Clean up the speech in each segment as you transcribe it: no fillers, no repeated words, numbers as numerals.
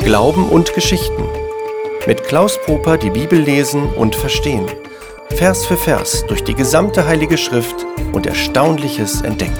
Glauben und Geschichten. Mit Klaus Poper die Bibel lesen und verstehen. Vers für Vers durch die gesamte Heilige Schrift und Erstaunliches entdecken.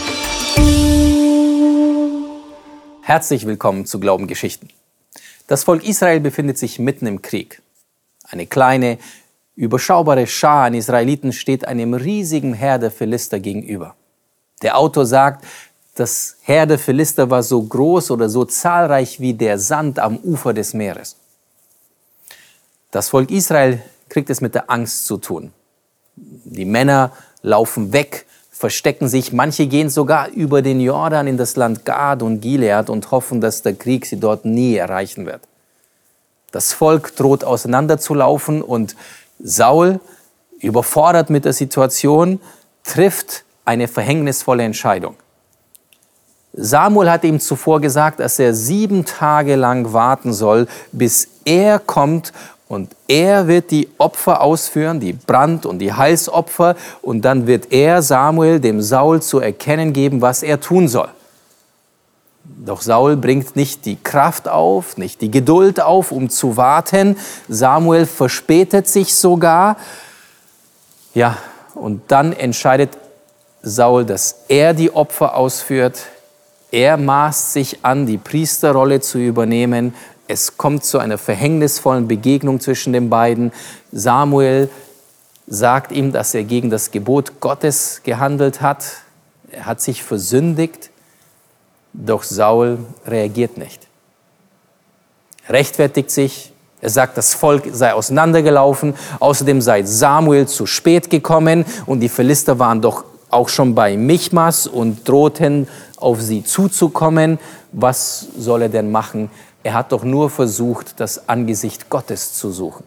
Herzlich willkommen zu Glaubengeschichten. Das Volk Israel befindet sich mitten im Krieg. Eine kleine, überschaubare Schar an Israeliten steht einem riesigen Heer der Philister gegenüber. Der Autor sagt, das Heer der Philister war so groß oder so zahlreich wie der Sand am Ufer des Meeres. Das Volk Israel kriegt es mit der Angst zu tun. Die Männer laufen weg, verstecken sich, manche gehen sogar über den Jordan in das Land Gad und Gilead und hoffen, dass der Krieg sie dort nie erreichen wird. Das Volk droht auseinanderzulaufen und Saul, überfordert mit der Situation, trifft eine verhängnisvolle Entscheidung. Samuel hat ihm zuvor gesagt, dass er 7 Tage lang warten soll, bis er kommt und er wird die Opfer ausführen, die Brand- und die Heilsopfer, und dann wird er, Samuel, dem Saul zu erkennen geben, was er tun soll. Doch Saul bringt nicht die Kraft auf, nicht die Geduld auf, um zu warten. Samuel verspätet sich sogar. Ja, und dann entscheidet Saul, dass er die Opfer ausführt. Er maßt sich an, die Priesterrolle zu übernehmen. Es kommt zu einer verhängnisvollen Begegnung zwischen den beiden. Samuel sagt ihm, dass er gegen das Gebot Gottes gehandelt hat. Er hat sich versündigt. Doch Saul reagiert nicht. Er rechtfertigt sich. Er sagt, das Volk sei auseinandergelaufen. Außerdem sei Samuel zu spät gekommen und die Philister waren doch auch schon bei Michmas und drohten auf sie zuzukommen. Was soll er denn machen? Er hat doch nur versucht, das Angesicht Gottes zu suchen.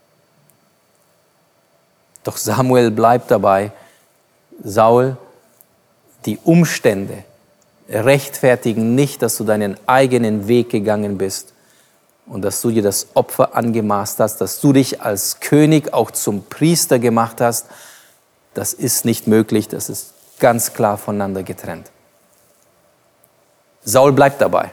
Doch Samuel bleibt dabei. Saul, die Umstände rechtfertigen nicht, dass du deinen eigenen Weg gegangen bist und dass du dir das Opfer angemaßt hast, dass du dich als König auch zum Priester gemacht hast. Das ist nicht möglich, das ist ganz klar voneinander getrennt. Saul bleibt dabei.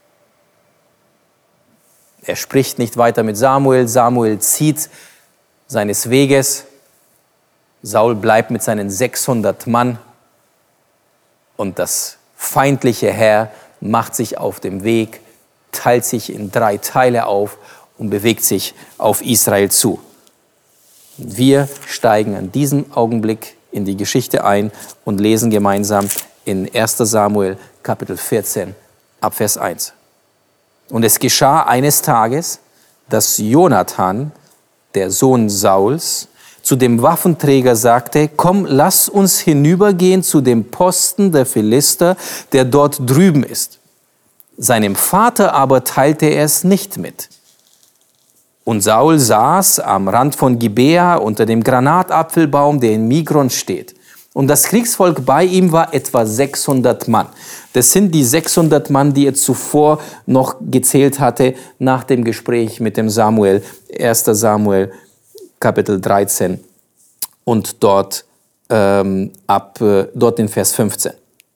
Er spricht nicht weiter mit Samuel. Samuel zieht seines Weges. Saul bleibt mit seinen 600 Mann. Und das feindliche Heer macht sich auf dem Weg, teilt sich in 3 Teile auf und bewegt sich auf Israel zu. Wir steigen an diesem Augenblick in die Geschichte ein und lesen gemeinsam in 1. Samuel Kapitel 14 ab Vers 1. Und es geschah eines Tages, dass Jonathan, der Sohn Sauls, zu dem Waffenträger sagte: Komm, lass uns hinübergehen zu dem Posten der Philister, der dort drüben ist. Seinem Vater aber teilte er es nicht mit. Und Saul saß am Rand von Gibea unter dem Granatapfelbaum, der in Migron steht. Und das Kriegsvolk bei ihm war etwa 600 Mann. Das sind die 600 Mann, die er zuvor noch gezählt hatte nach dem Gespräch mit dem Samuel. 1. Samuel, Kapitel 13 und dort in Vers 15.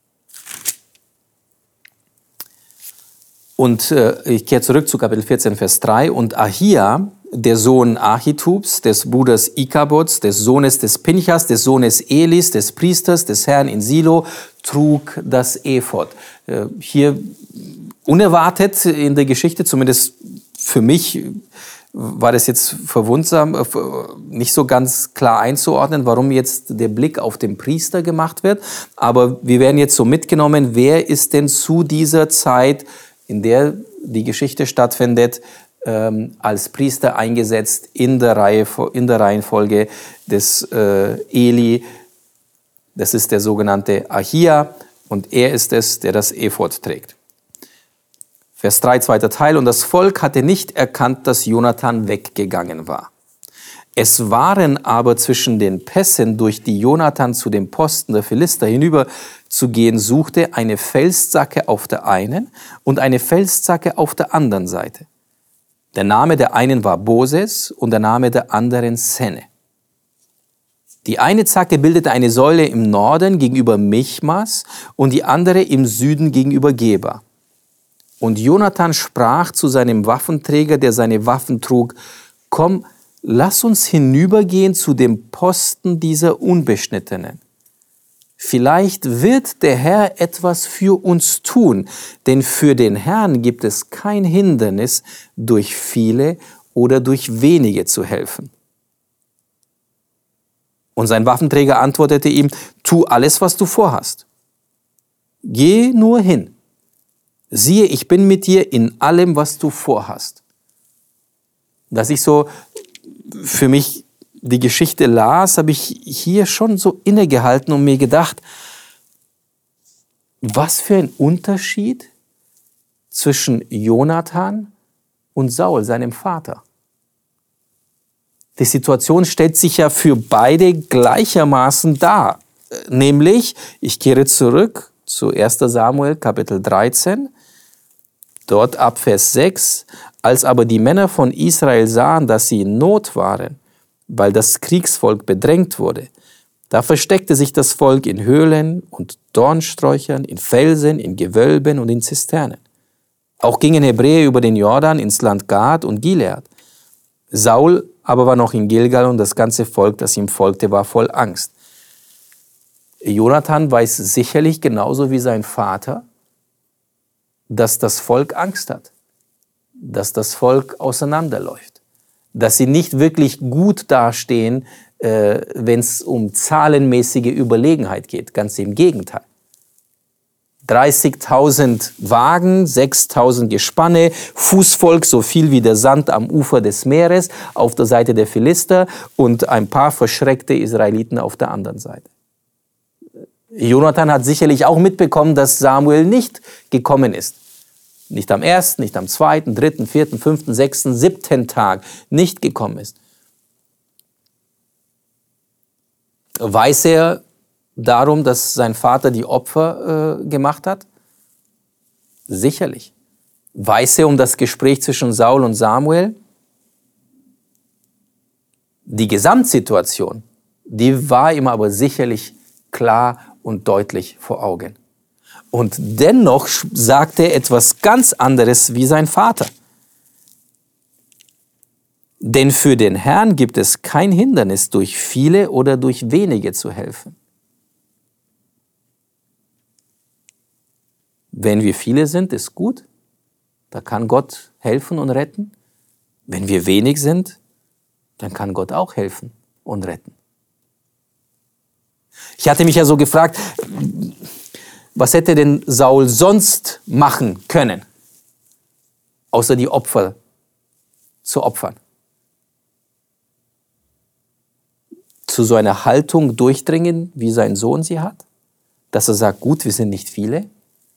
Und ich kehre zurück zu Kapitel 14, Vers 3. Und Ahia, der Sohn Ahitubs, des Bruders Ikabods, des Sohnes des Pinchas, des Sohnes Elis, des Priesters, des Herrn in Silo, trug das Ephod. Hier unerwartet in der Geschichte, zumindest für mich, war das jetzt verwundersam, nicht so ganz klar einzuordnen, warum jetzt der Blick auf den Priester gemacht wird. Aber wir werden jetzt so mitgenommen, wer ist denn zu dieser Zeit, in der die Geschichte stattfindet, als Priester eingesetzt in der Reihenfolge des Eli. Das ist der sogenannte Ahia und er ist es, der das Ephod trägt. Vers 3, zweiter Teil. Und das Volk hatte nicht erkannt, dass Jonathan weggegangen war. Es waren aber zwischen den Pässen, durch die Jonathan zu dem Posten der Philister hinüberzugehen suchte, eine Felszacke auf der einen und eine Felszacke auf der anderen Seite. Der Name der einen war Boses und der Name der anderen Senne. Die eine Zacke bildete eine Säule im Norden gegenüber Michmas und die andere im Süden gegenüber Geba. Und Jonathan sprach zu seinem Waffenträger, der seine Waffen trug: Komm, lass uns hinübergehen zu dem Posten dieser Unbeschnittenen. Vielleicht wird der Herr etwas für uns tun, denn für den Herrn gibt es kein Hindernis, durch viele oder durch wenige zu helfen. Und sein Waffenträger antwortete ihm: Tu alles, was du vorhast. Geh nur hin. Siehe, ich bin mit dir in allem, was du vorhast. Dass ich so für mich die Geschichte las, habe ich hier schon so innegehalten und mir gedacht, was für ein Unterschied zwischen Jonathan und Saul, seinem Vater. Die Situation stellt sich ja für beide gleichermaßen dar. Nämlich, ich kehre zurück zu 1. Samuel, Kapitel 13, dort ab Vers 6. Als aber die Männer von Israel sahen, dass sie in Not waren, weil das Kriegsvolk bedrängt wurde, da versteckte sich das Volk in Höhlen und Dornsträuchern, in Felsen, in Gewölben und in Zisternen. Auch gingen Hebräer über den Jordan ins Land Gad und Gilead. Saul aber war noch in Gilgal und das ganze Volk, das ihm folgte, war voll Angst. Jonathan weiß sicherlich genauso wie sein Vater, dass das Volk Angst hat, dass das Volk auseinanderläuft, dass sie nicht wirklich gut dastehen, wenn es um zahlenmäßige Überlegenheit geht. Ganz im Gegenteil. 30.000 Wagen, 6.000 Gespanne, Fußvolk so viel wie der Sand am Ufer des Meeres auf der Seite der Philister und ein paar verschreckte Israeliten auf der anderen Seite. Jonathan hat sicherlich auch mitbekommen, dass Samuel nicht gekommen ist. Nicht am 1., nicht am 2., 3., 4., 5., 6., 7. Tag nicht gekommen ist. Weiß er darum, dass sein Vater die Opfer gemacht hat? Sicherlich. Weiß er um das Gespräch zwischen Saul und Samuel? Die Gesamtsituation, die war ihm aber sicherlich klar und deutlich vor Augen. Und dennoch sagt er etwas ganz anderes wie sein Vater. Denn für den Herrn gibt es kein Hindernis, durch viele oder durch wenige zu helfen. Wenn wir viele sind, ist gut. Da kann Gott helfen und retten. Wenn wir wenig sind, dann kann Gott auch helfen und retten. Ich hatte mich ja so gefragt, was hätte denn Saul sonst machen können, außer die Opfer zu opfern? Zu so einer Haltung durchdringen, wie sein Sohn sie hat? Dass er sagt, gut, wir sind nicht viele.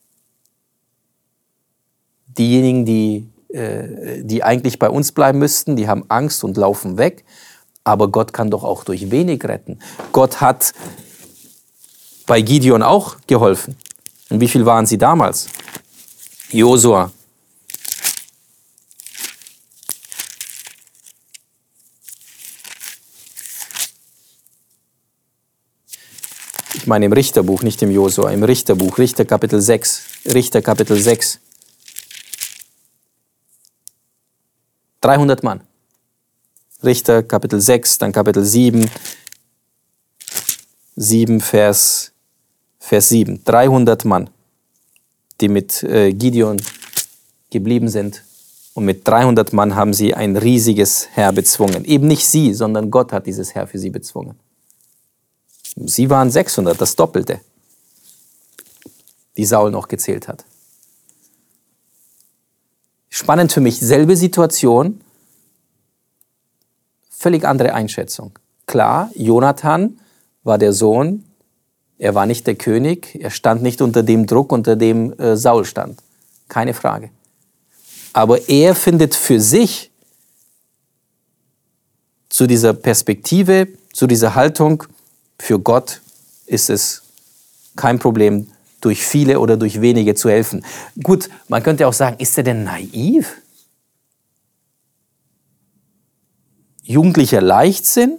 Diejenigen, die eigentlich bei uns bleiben müssten, die haben Angst und laufen weg. Aber Gott kann doch auch durch wenig retten. Gott hat bei Gideon auch geholfen. Und wie viel waren sie damals? Josua. Ich meine im Richterbuch, nicht im Josua, im Richterbuch, Richter Kapitel 6. Richter Kapitel 6. 300 Mann. Richter Kapitel 6, dann Kapitel 7. 7 Vers 7. 300 Mann, die mit Gideon geblieben sind. Und mit 300 Mann haben sie ein riesiges Heer bezwungen. Eben nicht sie, sondern Gott hat dieses Heer für sie bezwungen. Sie waren 600, das Doppelte, die Saul noch gezählt hat. Spannend für mich, selbe Situation, völlig andere Einschätzung. Klar, Jonathan war der Sohn, er war nicht der König, er stand nicht unter dem Druck, unter dem Saul stand. Keine Frage. Aber er findet für sich zu dieser Perspektive, zu dieser Haltung, für Gott ist es kein Problem, durch viele oder durch wenige zu helfen. Gut, man könnte auch sagen, ist er denn naiv? Jugendlicher Leichtsinn?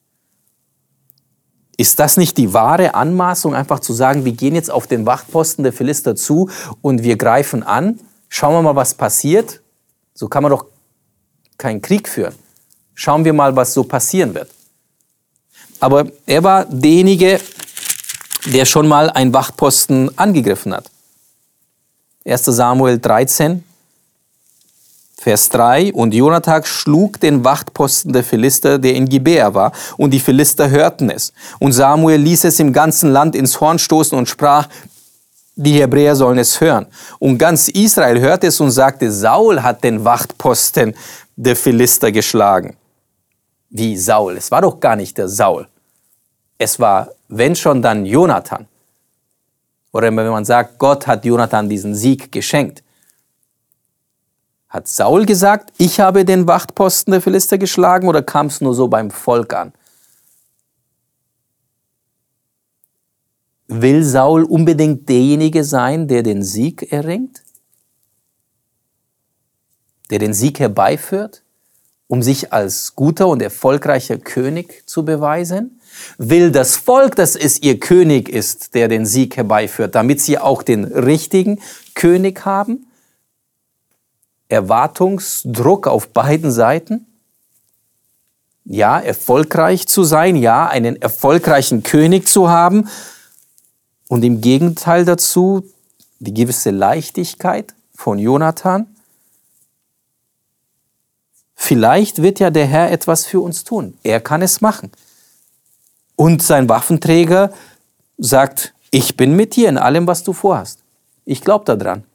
Ist das nicht die wahre Anmaßung, einfach zu sagen, wir gehen jetzt auf den Wachtposten der Philister zu und wir greifen an, Schauen wir mal, was passiert. So kann man doch keinen Krieg führen. Schauen wir mal, was so passieren wird. Aber er war derjenige, der schon mal einen Wachposten angegriffen hat. 1. Samuel 13, Vers 3. Und Jonathan schlug den Wachtposten der Philister, der in Gibea war, und die Philister hörten es. Und Samuel ließ es im ganzen Land ins Horn stoßen und sprach, die Hebräer sollen es hören. Und ganz Israel hörte es und sagte, Saul hat den Wachtposten der Philister geschlagen. Wie Saul? Es war doch gar nicht der Saul. Es war, wenn schon, dann Jonathan. Oder wenn man sagt, Gott hat Jonathan diesen Sieg geschenkt. Hat Saul gesagt, ich habe den Wachtposten der Philister geschlagen, oder kam es nur so beim Volk an? Will Saul unbedingt derjenige sein, der den Sieg erringt? Der den Sieg herbeiführt, um sich als guter und erfolgreicher König zu beweisen? Will das Volk, dass es ihr König ist, der den Sieg herbeiführt, damit sie auch den richtigen König haben? Erwartungsdruck auf beiden Seiten? Ja, erfolgreich zu sein, ja, einen erfolgreichen König zu haben. Und im Gegenteil dazu die gewisse Leichtigkeit von Jonathan. Vielleicht wird ja der Herr etwas für uns tun. Er kann es machen. Und sein Waffenträger sagt, ich bin mit dir in allem, was du vorhast. Ich glaube daran.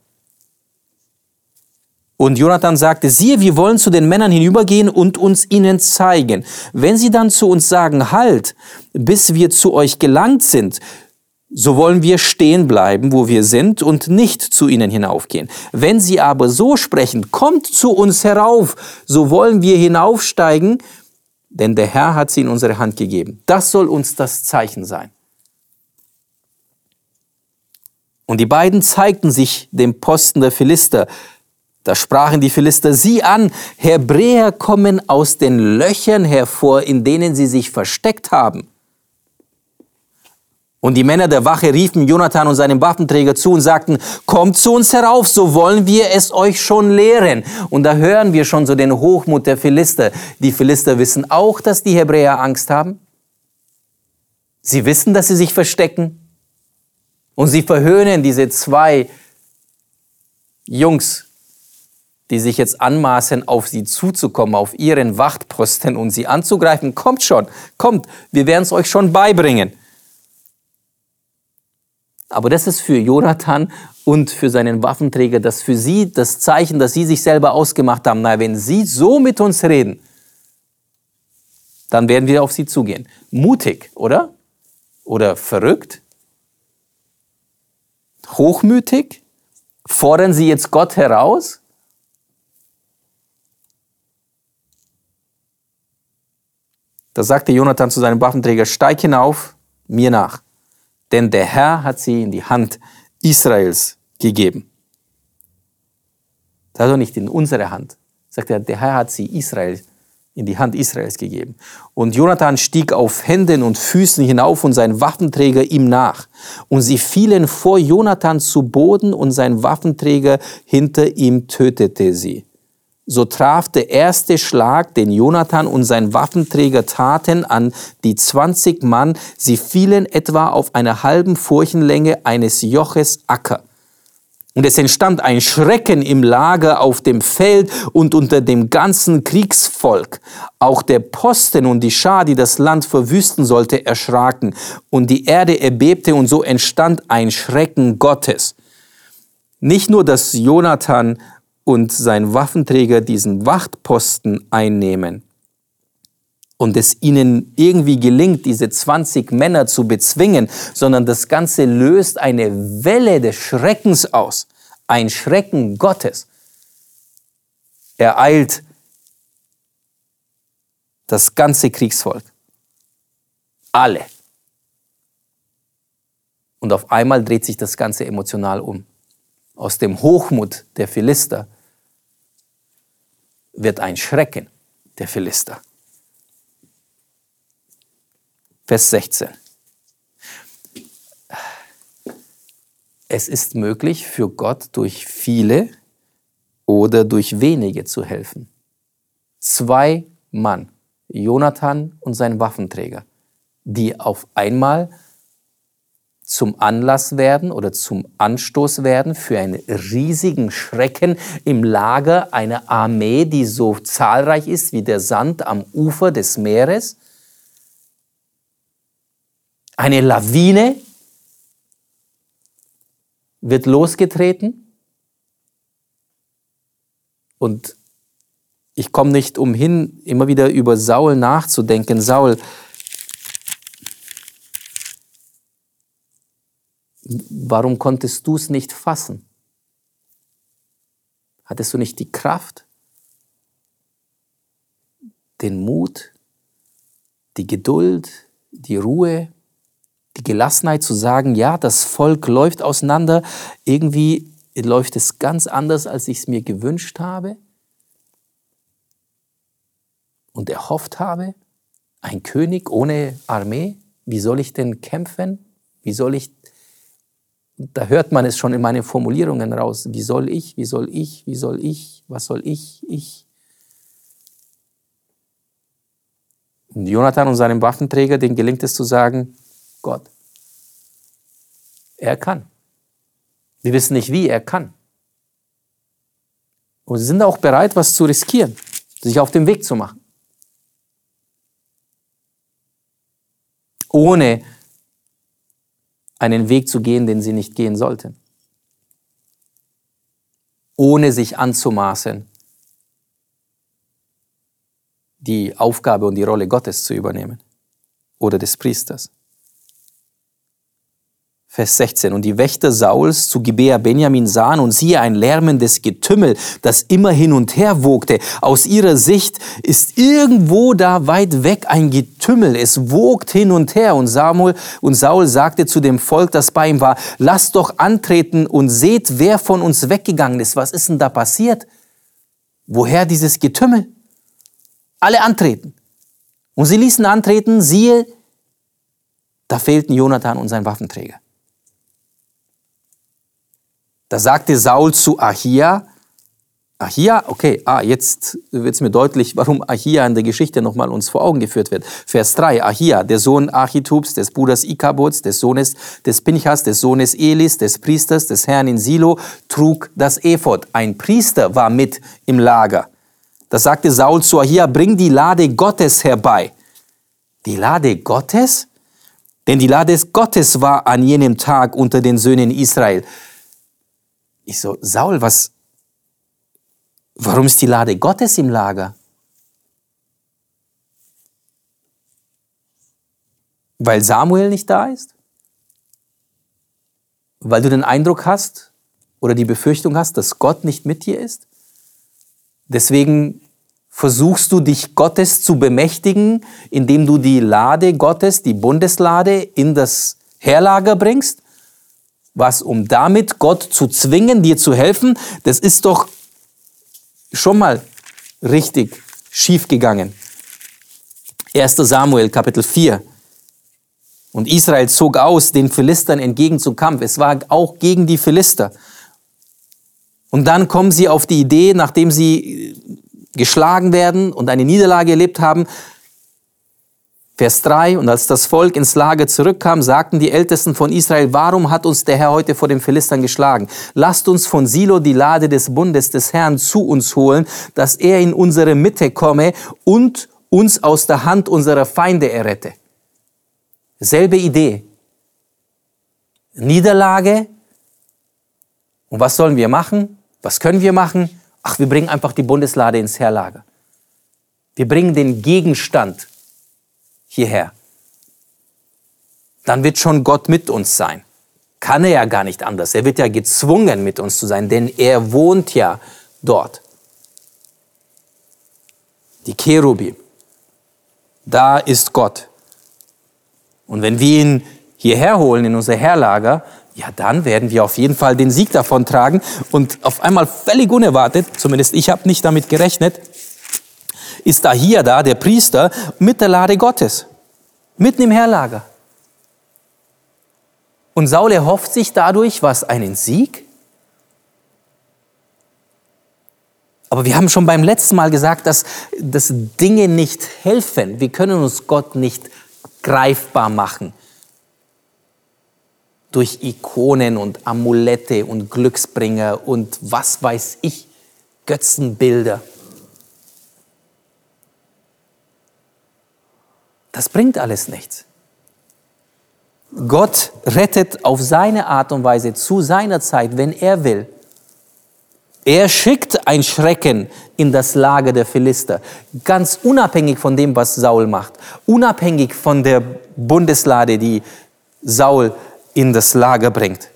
Und Jonathan sagte, siehe, wir wollen zu den Männern hinübergehen und uns ihnen zeigen. Wenn sie dann zu uns sagen, halt, bis wir zu euch gelangt sind, so wollen wir stehen bleiben, wo wir sind, und nicht zu ihnen hinaufgehen. Wenn sie aber so sprechen, kommt zu uns herauf, so wollen wir hinaufsteigen, denn der Herr hat sie in unsere Hand gegeben. Das soll uns das Zeichen sein. Und die beiden zeigten sich dem Posten der Philister. Da sprachen die Philister, sieh an, Hebräer kommen aus den Löchern hervor, in denen sie sich versteckt haben. Und die Männer der Wache riefen Jonathan und seinem Waffenträger zu und sagten, kommt zu uns herauf, so wollen wir es euch schon lehren. Und da hören wir schon so den Hochmut der Philister. Die Philister wissen auch, dass die Hebräer Angst haben. Sie wissen, dass sie sich verstecken. Und sie verhöhnen diese zwei Jungs, die sich jetzt anmaßen, auf sie zuzukommen, auf ihren Wachtposten und sie anzugreifen. Kommt schon, kommt, wir werden es euch schon beibringen. Aber das ist für Jonathan und für seinen Waffenträger, das für sie das Zeichen, dass sie sich selber ausgemacht haben. Na, wenn sie so mit uns reden, dann werden wir auf sie zugehen. Mutig, oder? Oder verrückt? Hochmütig? Fordern sie jetzt Gott heraus? Da sagte Jonathan zu seinem Waffenträger, steig hinauf, mir nach. Denn der Herr hat sie in die Hand Israels gegeben. Das ist doch nicht in unsere Hand. Sagt er, der Herr hat sie in die Hand Israels gegeben. Und Jonathan stieg auf Händen und Füßen hinauf und sein Waffenträger ihm nach. Und sie fielen vor Jonathan zu Boden und sein Waffenträger hinter ihm tötete sie. So traf der erste Schlag, den Jonathan und sein Waffenträger taten, an die 20 Mann. Sie fielen etwa auf einer halben Furchenlänge eines Joches Acker. Und es entstand ein Schrecken im Lager auf dem Feld und unter dem ganzen Kriegsvolk. Auch der Posten und die Schar, die das Land verwüsten sollte, erschraken. Und die Erde erbebte und so entstand ein Schrecken Gottes. Nicht nur, dass Jonathan und sein Waffenträger diesen Wachtposten einnehmen und es ihnen irgendwie gelingt, diese 20 Männer zu bezwingen, sondern das Ganze löst eine Welle des Schreckens aus, ein Schrecken Gottes. Ereilt das ganze Kriegsvolk. Alle. Und auf einmal dreht sich das Ganze emotional um. Aus dem Hochmut der Philister wird ein Schrecken der Philister. Vers 16. Es ist möglich für Gott durch viele oder durch wenige zu helfen. 2 Mann, Jonathan und sein Waffenträger, die auf einmal zum Anlass werden oder zum Anstoß werden für einen riesigen Schrecken im Lager einer Armee, die so zahlreich ist wie der Sand am Ufer des Meeres. Eine Lawine wird losgetreten und ich komme nicht umhin, immer wieder über Saul nachzudenken. Saul, warum konntest du es nicht fassen? Hattest du nicht die Kraft, den Mut, die Geduld, die Ruhe, die Gelassenheit zu sagen, ja, das Volk läuft auseinander, irgendwie läuft es ganz anders, als ich es mir gewünscht habe und erhofft habe? Ein König ohne Armee? Wie soll ich denn kämpfen? Wie soll ich... Da hört man es schon in meinen Formulierungen raus. Wie soll ich, wie soll ich, wie soll ich, was soll ich? Und Jonathan und seinem Waffenträger, denen gelingt es zu sagen, Gott, er kann. Wir wissen nicht wie, er kann. Und sie sind auch bereit, was zu riskieren, sich auf den Weg zu machen. Ohne einen Weg zu gehen, den sie nicht gehen sollten. Ohne sich anzumaßen, die Aufgabe und die Rolle Gottes zu übernehmen oder des Priesters. Vers 16. Und die Wächter Sauls zu Gibea Benjamin sahen und siehe ein lärmendes Getümmel, das immer hin und her wogte. Aus ihrer Sicht ist irgendwo da weit weg ein Getümmel. Es wogt hin und her. Und Saul sagte zu dem Volk, das bei ihm war, lasst doch antreten und seht, wer von uns weggegangen ist. Was ist denn da passiert? Woher dieses Getümmel? Alle antreten. Und sie ließen antreten, siehe, da fehlten Jonathan und sein Waffenträger. Da sagte Saul zu Ahia, okay, jetzt wird es mir deutlich, warum Ahia in der Geschichte nochmal uns vor Augen geführt wird. Vers 3, Ahia, der Sohn Achitubs, des Bruders Ikabods, des Sohnes des Pinchas, des Sohnes Elis, des Priesters, des Herrn in Silo, trug das Ephod. Ein Priester war mit im Lager. Da sagte Saul zu Ahia, bring die Lade Gottes herbei. Die Lade Gottes? Denn die Lade Gottes war an jenem Tag unter den Söhnen Israel. Ich so, Saul, warum ist die Lade Gottes im Lager? Weil Samuel nicht da ist? Weil du den Eindruck hast oder die Befürchtung hast, dass Gott nicht mit dir ist? Deswegen versuchst du, dich Gottes zu bemächtigen, indem du die Lade Gottes, die Bundeslade, in das Heerlager bringst? Was, um damit Gott zu zwingen, dir zu helfen? Das ist doch schon mal richtig schief gegangen. 1. Samuel, Kapitel 4. Und Israel zog aus, den Philistern entgegen zum Kampf. Es war auch gegen die Philister. Und dann kommen sie auf die Idee, nachdem sie geschlagen werden und eine Niederlage erlebt haben, Vers 3, und als das Volk ins Lager zurückkam, sagten die Ältesten von Israel, warum hat uns der Herr heute vor den Philistern geschlagen? Lasst uns von Silo die Lade des Bundes des Herrn zu uns holen, dass er in unsere Mitte komme und uns aus der Hand unserer Feinde errette. Selbe Idee. Niederlage. Und was sollen wir machen? Was können wir machen? Ach, wir bringen einfach die Bundeslade ins Heerlager. Wir bringen den Gegenstand hierher. Dann wird schon Gott mit uns sein. Kann er ja gar nicht anders. Er wird ja gezwungen, mit uns zu sein, denn er wohnt ja dort. Die Cherubim, da ist Gott. Und wenn wir ihn hierher holen in unser Heerlager, ja, dann werden wir auf jeden Fall den Sieg davon tragen. Und auf einmal völlig unerwartet, zumindest ich habe nicht damit gerechnet, ist Ahia da, der Priester, mit der Lade Gottes, mitten im Heerlager. Und Saul erhofft sich dadurch, was, einen Sieg? Aber wir haben schon beim letzten Mal gesagt, dass Dinge nicht helfen. Wir können uns Gott nicht greifbar machen. Durch Ikonen und Amulette und Glücksbringer und was weiß ich, Götzenbilder. Das bringt alles nichts. Gott rettet auf seine Art und Weise zu seiner Zeit, wenn er will. Er schickt ein Schrecken in das Lager der Philister, ganz unabhängig von dem, was Saul macht, unabhängig von der Bundeslade, die Saul in das Lager bringt,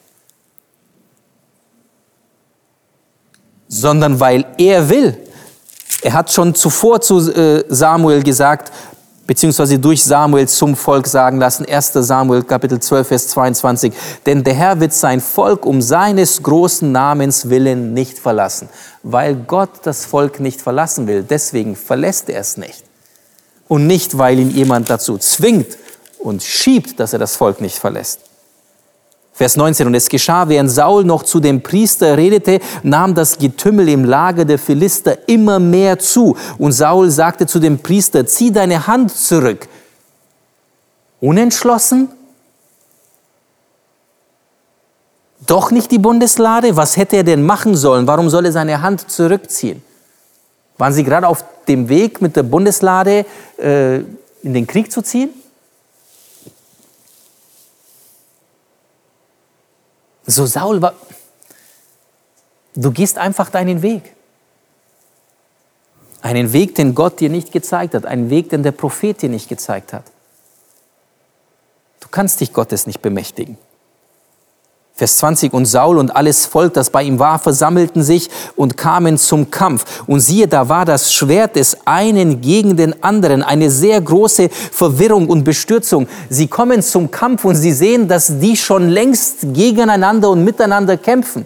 sondern weil er will. Er hat schon zuvor zu Samuel gesagt, beziehungsweise durch Samuel zum Volk sagen lassen, 1. Samuel Kapitel 12, Vers 22, denn der Herr wird sein Volk um seines großen Namens willen nicht verlassen. Weil Gott das Volk nicht verlassen will, deswegen verlässt er es nicht. Und nicht, weil ihn jemand dazu zwingt und schiebt, dass er das Volk nicht verlässt. Vers 19, und es geschah, während Saul noch zu dem Priester redete, nahm das Getümmel im Lager der Philister immer mehr zu. Und Saul sagte zu dem Priester, zieh deine Hand zurück. Unentschlossen? Doch nicht die Bundeslade? Was hätte er denn machen sollen? Warum soll er seine Hand zurückziehen? Waren sie gerade auf dem Weg, mit der Bundeslade in den Krieg zu ziehen? So Saul war, du gehst einfach deinen Weg. Einen Weg, den Gott dir nicht gezeigt hat. Einen Weg, den der Prophet dir nicht gezeigt hat. Du kannst dich Gottes nicht bemächtigen. Vers 20, und Saul und alles Volk, das bei ihm war, versammelten sich und kamen zum Kampf. Und siehe, da war das Schwert des einen gegen den anderen, eine sehr große Verwirrung und Bestürzung. Sie kommen zum Kampf und sie sehen, dass die schon längst gegeneinander und miteinander kämpfen.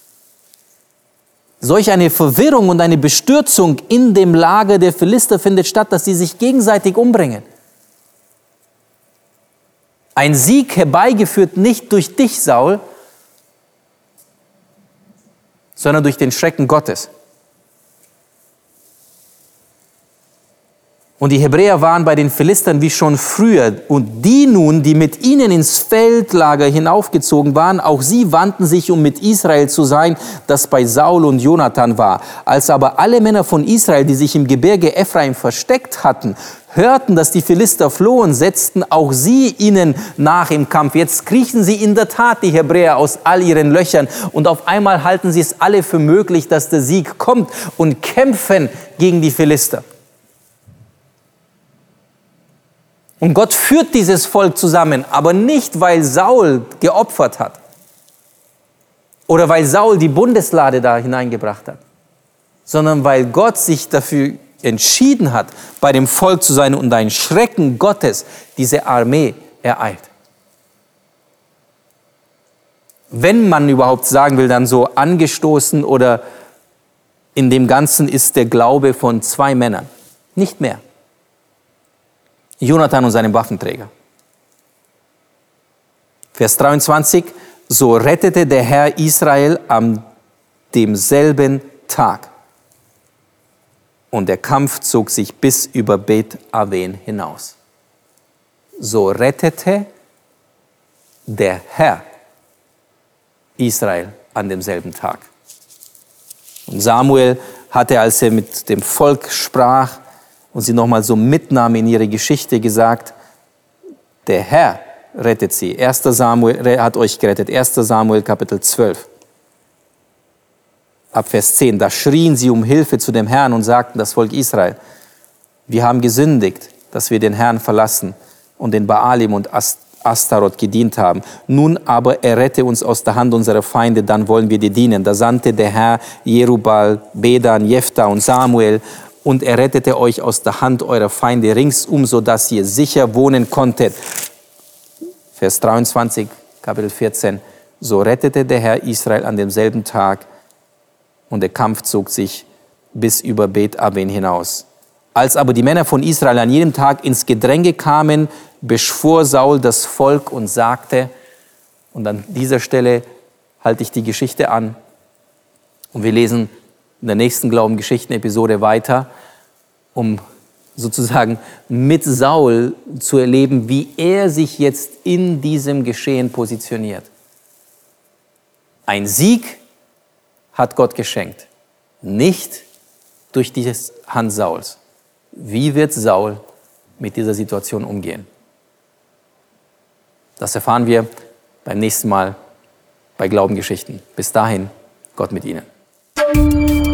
Solch eine Verwirrung und eine Bestürzung in dem Lager der Philister findet statt, dass sie sich gegenseitig umbringen. Ein Sieg herbeigeführt nicht durch dich, Saul, sondern durch den Schrecken Gottes. Und die Hebräer waren bei den Philistern wie schon früher. Und die nun, die mit ihnen ins Feldlager hinaufgezogen waren, auch sie wandten sich, um mit Israel zu sein, das bei Saul und Jonathan war. Als aber alle Männer von Israel, die sich im Gebirge Ephraim versteckt hatten, hörten, dass die Philister flohen, setzten auch sie ihnen nach im Kampf. Jetzt kriechen sie in der Tat, die Hebräer, aus all ihren Löchern. Und auf einmal halten sie es alle für möglich, dass der Sieg kommt und kämpfen gegen die Philister. Und Gott führt dieses Volk zusammen, aber nicht, weil Saul geopfert hat oder weil Saul die Bundeslade da hineingebracht hat, sondern weil Gott sich dafür entschieden hat, bei dem Volk zu sein und ein Schrecken Gottes diese Armee ereilt. Wenn man überhaupt sagen will, dann so angestoßen oder in dem Ganzen ist der Glaube von 2 Männern, nicht mehr. Jonathan und seinem Waffenträger. Vers 23, so rettete der Herr Israel an demselben Tag. Und der Kampf zog sich bis über Bet-Aven hinaus. So rettete der Herr Israel an demselben Tag. Und Samuel hatte, als er mit dem Volk sprach und sie nochmal so mitnahm in ihre Geschichte, gesagt, der Herr rettet sie. 1. Samuel hat euch gerettet. 1. Samuel Kapitel 12. Ab Vers 10, da schrien sie um Hilfe zu dem Herrn und sagten, das Volk Israel, wir haben gesündigt, dass wir den Herrn verlassen und den Baalim und Astaroth gedient haben. Nun aber errette uns aus der Hand unserer Feinde, dann wollen wir dir dienen. Da sandte der Herr Jerubal, Bedan, Jephtha und Samuel und er rettete euch aus der Hand eurer Feinde ringsum, sodass ihr sicher wohnen konntet. Vers 23, Kapitel 14, so rettete der Herr Israel an demselben Tag, und der Kampf zog sich bis über Bet-Aven hinaus. Als aber die Männer von Israel an jedem Tag ins Gedränge kamen, beschwor Saul das Volk und sagte, und an dieser Stelle halte ich die Geschichte an, und wir lesen in der nächsten Glaubengeschichten-Episode weiter, um sozusagen mit Saul zu erleben, wie er sich jetzt in diesem Geschehen positioniert. Ein Sieg hat Gott geschenkt, nicht durch die Hand Sauls. Wie wird Saul mit dieser Situation umgehen? Das erfahren wir beim nächsten Mal bei Glaubengeschichten. Bis dahin, Gott mit Ihnen.